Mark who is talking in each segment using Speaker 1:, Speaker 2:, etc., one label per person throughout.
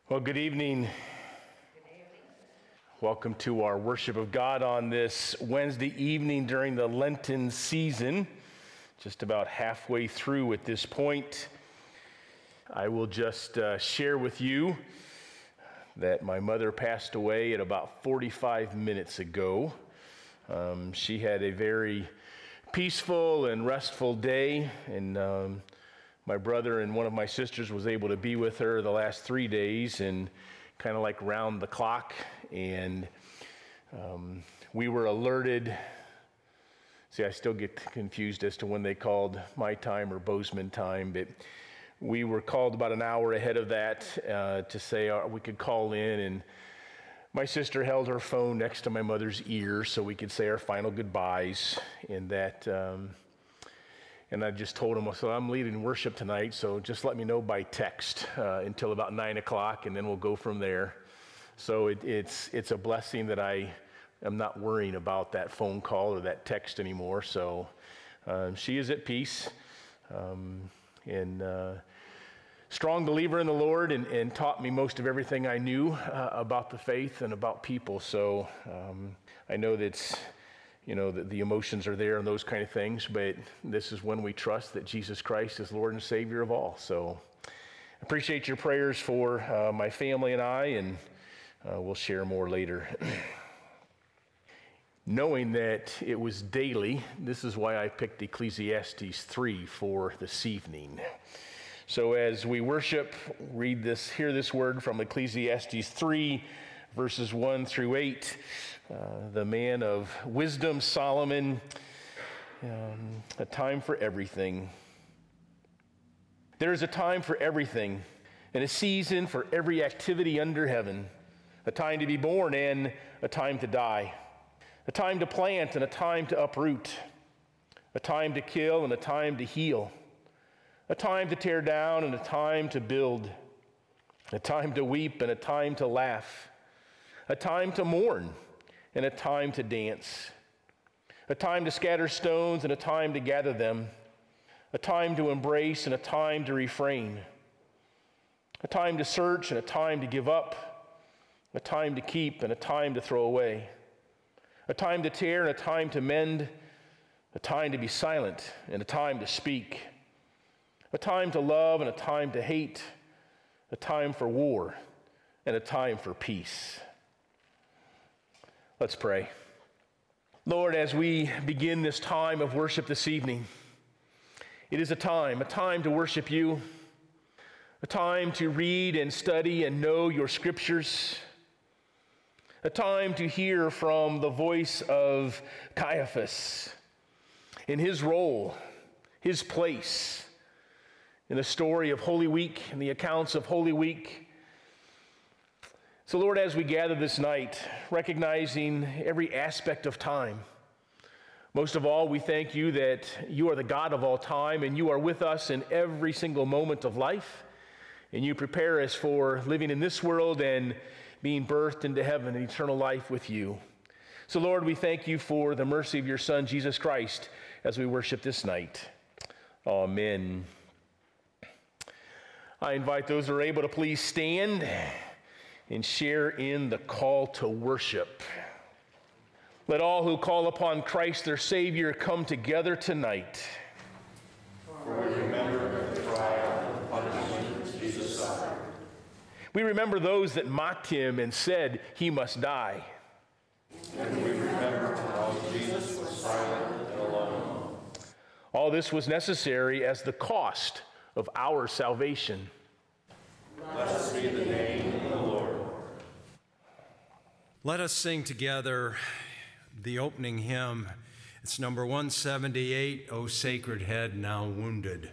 Speaker 1: Well, good evening. Welcome to our worship of God on this Wednesday evening during the Lenten season. Just about halfway through at this point. I will just share with you that my mother passed away at about 45 minutes ago. She had a very peaceful and restful day, and my brother and one of my sisters was able to be with her the last 3 days and kind of like round the clock. And we were alerted. See, I still get confused as to when they called my time or Bozeman time, but we were called about an hour ahead of that to say we could call in. And my sister held her phone next to my mother's ear so we could say our final goodbyes. And I just told him, so I'm leading worship tonight, so just let me know by text until about 9 o'clock, and then we'll go from there. So it's a blessing that I am not worrying about that phone call or that text anymore. So she is at peace, and strong believer in the Lord, and taught me most of everything I knew about the faith and about people. So I know that's, the emotions are there and those kind of things, but this is when we trust that Jesus Christ is Lord and Savior of all. So I appreciate your prayers for my family and I, and we'll share more later. Knowing that it was daily, this is why I picked Ecclesiastes 3 for this evening. So as we worship, hear this word from Ecclesiastes 3, verses 1 through 8. The man of wisdom, Solomon, a time for everything. There is a time for everything, and a season for every activity under heaven, a time to be born and a time to die, a time to plant and a time to uproot, a time to kill and a time to heal, a time to tear down and a time to build, a time to weep and a time to laugh, a time to mourn and a time to dance, a time to scatter stones and a time to gather them, a time to embrace and a time to refrain, a time to search and a time to give up, a time to keep and a time to throw away, a time to tear and a time to mend, a time to be silent and a time to speak, a time to love and a time to hate, a time for war and a time for peace. Let's pray. Lord, as we begin this time of worship this evening, it is a time to worship you, a time to read and study and know your scriptures, a time to hear from the voice of Caiaphas in his role, his place in the story of Holy Week and the accounts of Holy Week. So Lord, as we gather this night, recognizing every aspect of time, most of all, we thank you that you are the God of all time and you are with us in every single moment of life, and you prepare us for living in this world and being birthed into heaven and eternal life with you. So Lord, we thank you for the mercy of your Son, Jesus Christ, as we worship this night. Amen. I invite those who are able to please stand and share in the call to worship. Let all who call upon Christ their Savior come together tonight.
Speaker 2: For we remember the trial and punishment Jesus suffered.
Speaker 1: We remember those that mocked him and said he must die.
Speaker 2: And we remember how Jesus was silent and alone.
Speaker 1: All this was necessary as the cost of our salvation.
Speaker 2: Blessed be the name of the Lord.
Speaker 3: Let us sing together the opening hymn. It's number 178, O Sacred Head Now Wounded.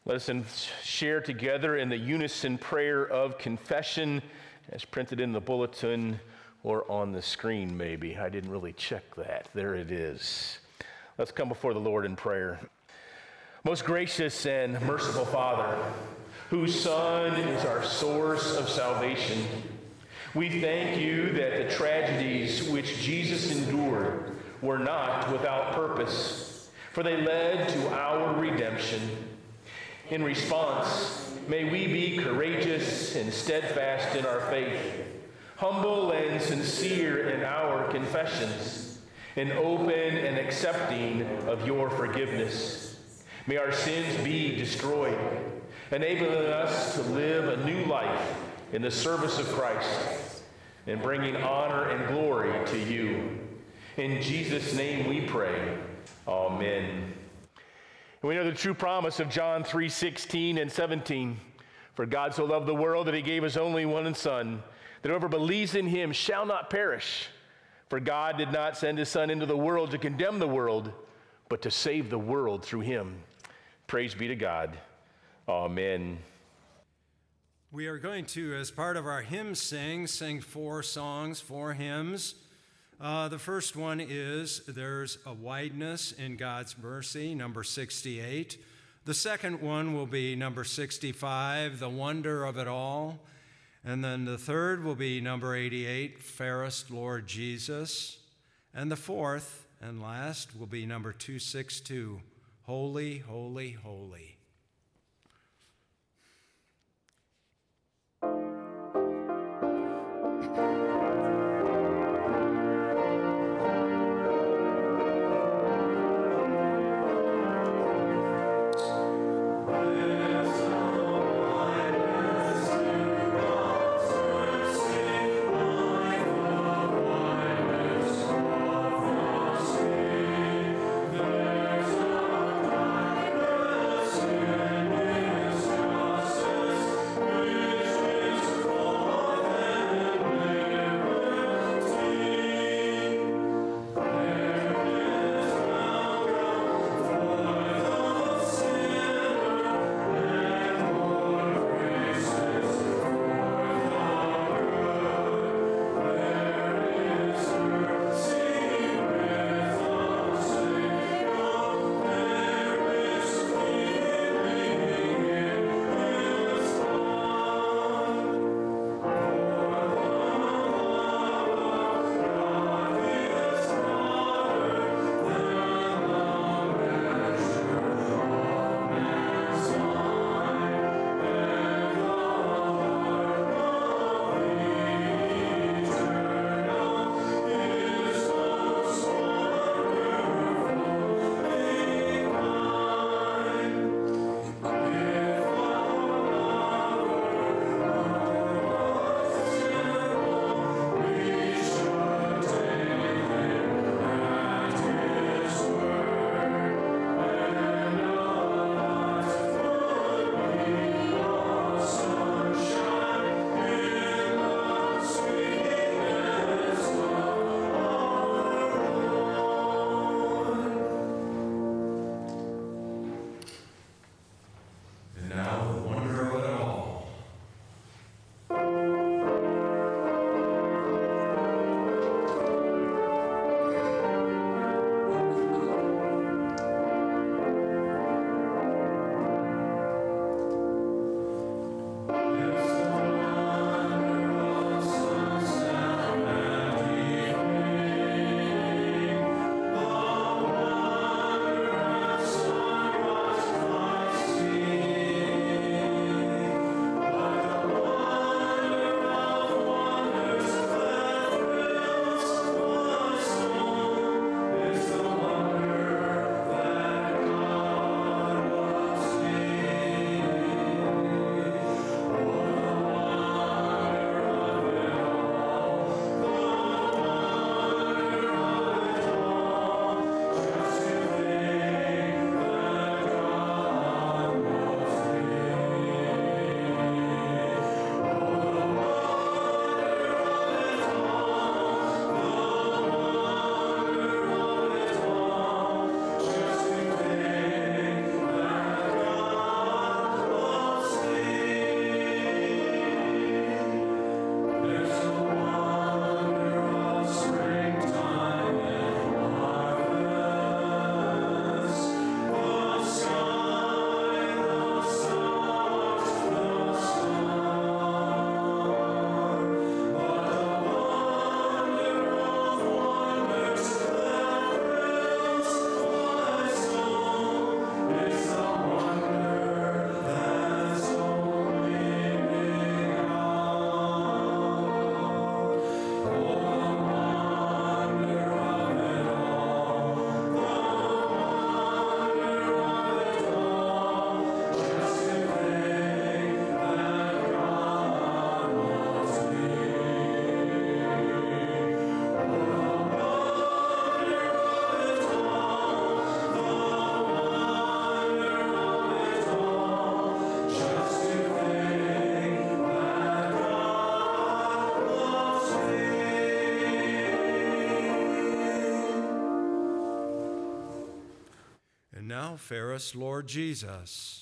Speaker 1: Let us share together in the unison prayer of confession as printed in the bulletin or on the screen maybe. I didn't really check that. There it is. Let's come before the Lord in prayer. Most gracious and merciful Father, whose Son is our source of salvation, we thank you that the tragedies which Jesus endured were not without purpose, for they led to our redemption. In response, may we be courageous and steadfast in our faith, humble and sincere in our confessions, and open and accepting of your forgiveness. May our sins be destroyed, enabling us to live a new life in the service of Christ and bringing honor and glory to you. In Jesus' name we pray. Amen. And we know the true promise of John 3:16 and 17. For God so loved the world that he gave his only one Son, that whoever believes in him shall not perish. For God did not send his Son into the world to condemn the world, but to save the world through him. Praise be to God. Amen.
Speaker 3: We are going to, as part of our hymn sing 4 songs, 4 hymns. The first one is There's a Wideness in God's Mercy, number 68. The second one will be number 65, The Wonder of It All. And then the third will be number 88, Fairest Lord Jesus. And the fourth and last will be number 262, Holy, Holy, Holy.
Speaker 2: There's a
Speaker 3: Now fare us, Lord Jesus.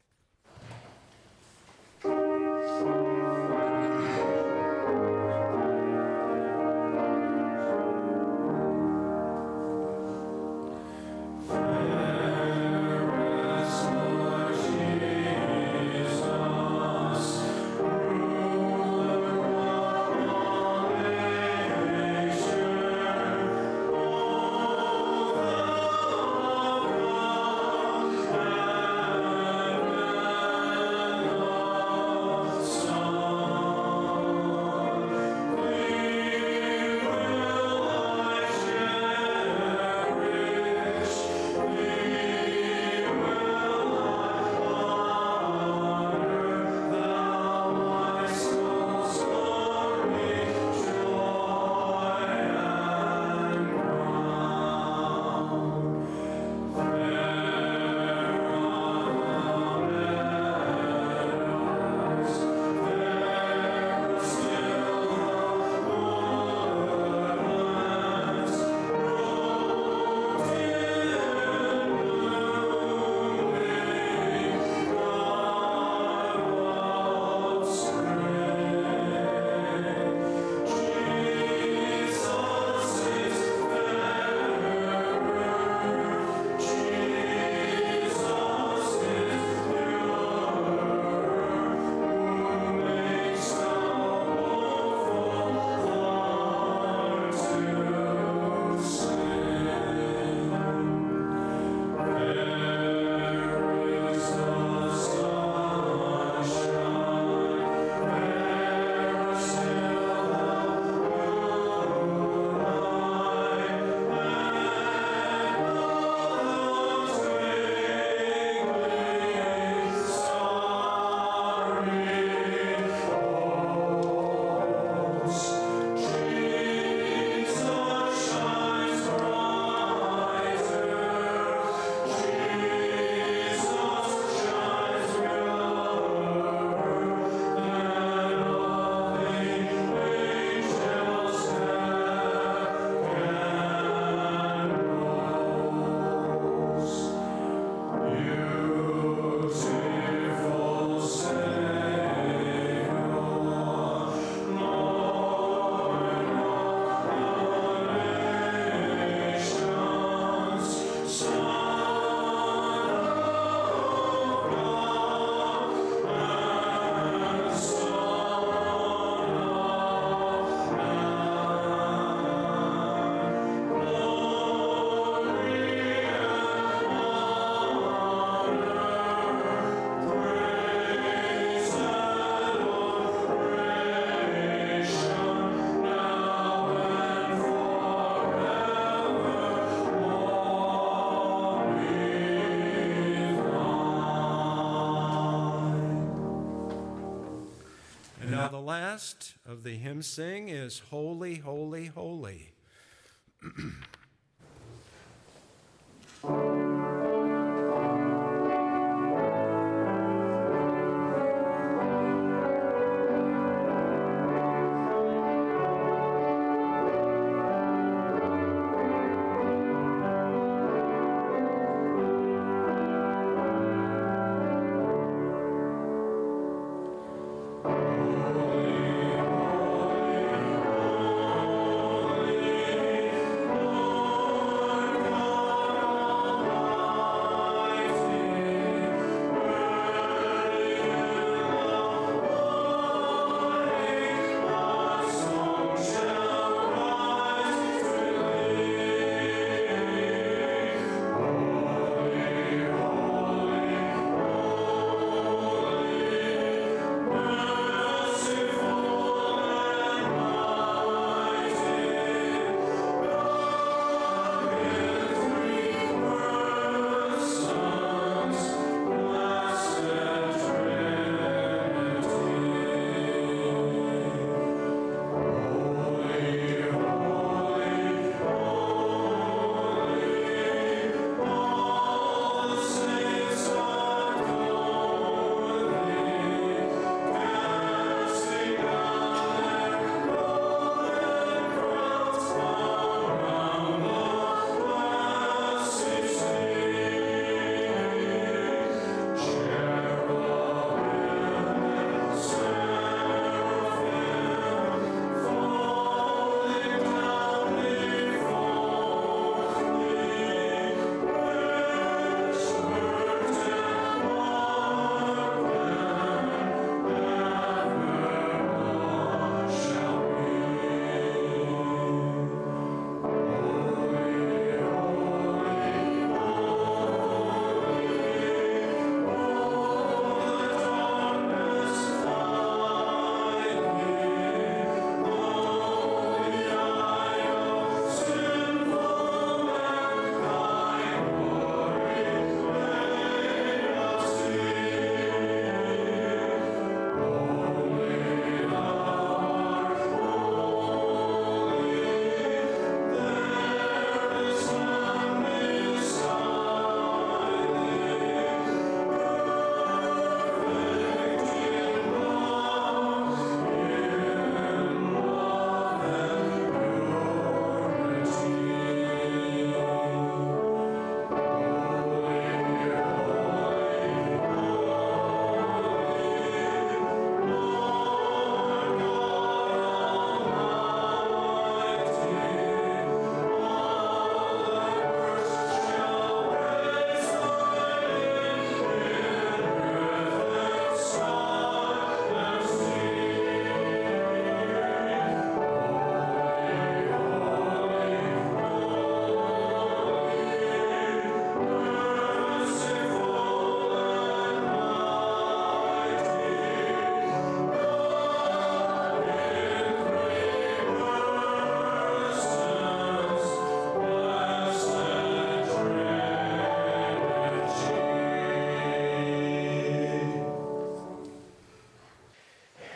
Speaker 3: The last of the hymn sing is Holy, Holy, Holy.
Speaker 2: Holy,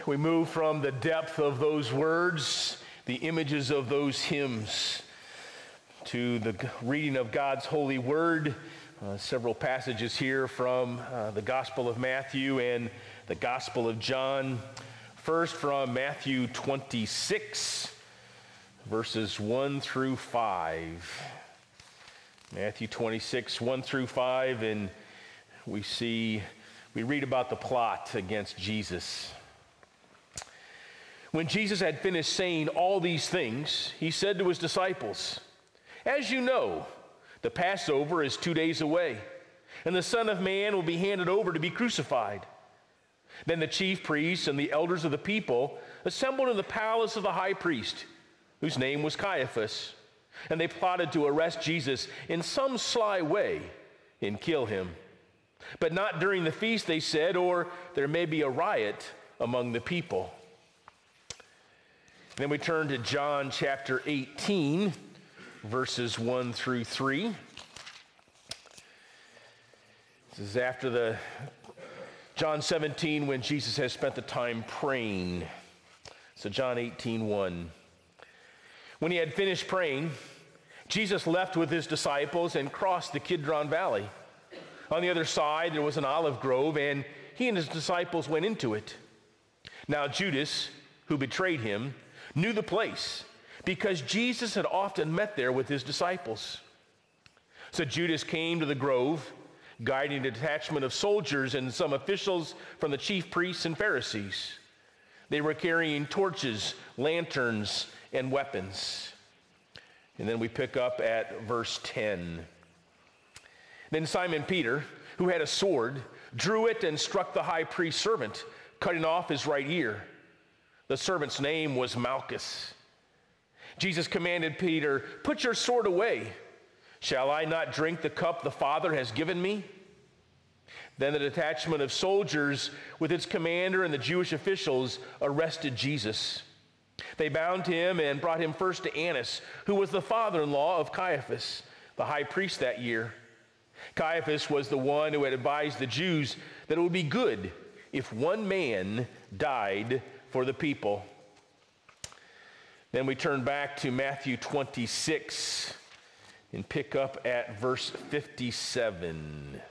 Speaker 1: we move from the depth of those words, the images of those hymns, to the reading of God's holy word. Several passages here from the Gospel of Matthew and the Gospel of John. First from Matthew 26, verses 1 through 5. Matthew 26, 1 through 5, and we read about the plot against Jesus. When Jesus had finished saying all these things, he said to his disciples, "As you know, the Passover is 2 days away, and the Son of Man will be handed over to be crucified." Then the chief priests and the elders of the people assembled in the palace of the high priest, whose name was Caiaphas, and they plotted to arrest Jesus in some sly way and kill him. But not during the feast, they said, or there may be a riot among the people. Then we turn to John chapter 18, verses 1 through 3. This is after John 17, when Jesus has spent the time praying. So John 18, 1. When he had finished praying, Jesus left with his disciples and crossed the Kidron Valley. On the other side, there was an olive grove, and he and his disciples went into it. Now Judas, who betrayed him, knew the place, because Jesus had often met there with his disciples. So Judas came to the grove, guiding a detachment of soldiers and some officials from the chief priests and Pharisees. They were carrying torches, lanterns, and weapons. And then we pick up at verse 10. Then Simon Peter, who had a sword, drew it and struck the high priest's servant, cutting off his right ear. The servant's name was Malchus. Jesus commanded Peter, "Put your sword away. Shall I not drink the cup the Father has given me?" Then the detachment of soldiers with its commander and the Jewish officials arrested Jesus. They bound him and brought him first to Annas, who was the father-in-law of Caiaphas, the high priest that year. Caiaphas was the one who had advised the Jews that it would be good if one man died for the people. Then we turn back to Matthew 26 and pick up at verse 57.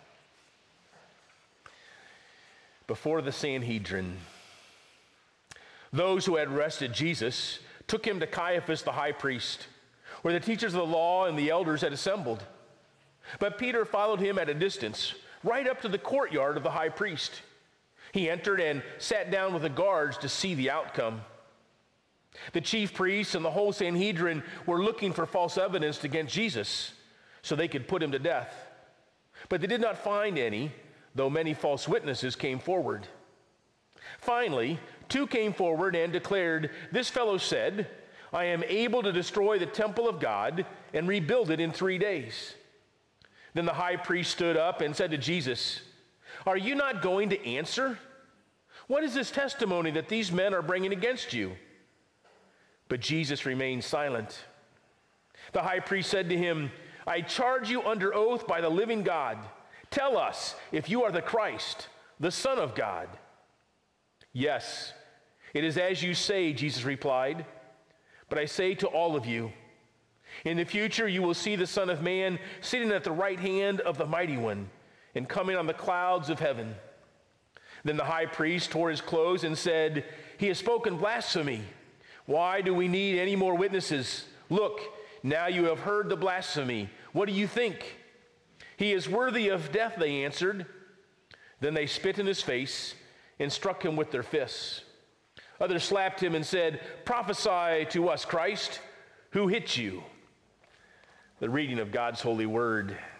Speaker 1: Before the Sanhedrin, those who had arrested Jesus took him to Caiaphas the high priest, where the teachers of the law and the elders had assembled. But Peter followed him at a distance, right up to the courtyard of the high priest. He entered and sat down with the guards to see the outcome. The chief priests and the whole Sanhedrin were looking for false evidence against Jesus so they could put him to death. But they did not find any, though many false witnesses came forward. Finally, 2 came forward and declared, "This fellow said, 'I am able to destroy the temple of God and rebuild it in 3 days.'" Then the high priest stood up and said to Jesus, "Are you not going to answer? What is this testimony that these men are bringing against you?" But Jesus remained silent. The high priest said to him, "I charge you under oath by the living God. Tell us if you are the Christ, the Son of God." "Yes, it is as you say," Jesus replied. "But I say to all of you, in the future you will see the Son of Man sitting at the right hand of the Mighty One and coming on the clouds of heaven." Then the high priest tore his clothes and said, "He has spoken blasphemy. Why do we need any more witnesses? Look, now you have heard the blasphemy. What do you think?" "He is worthy of death," they answered. Then they spit in his face and struck him with their fists. Others slapped him and said, "Prophesy to us, Christ. Who hit you?" The reading of God's holy word.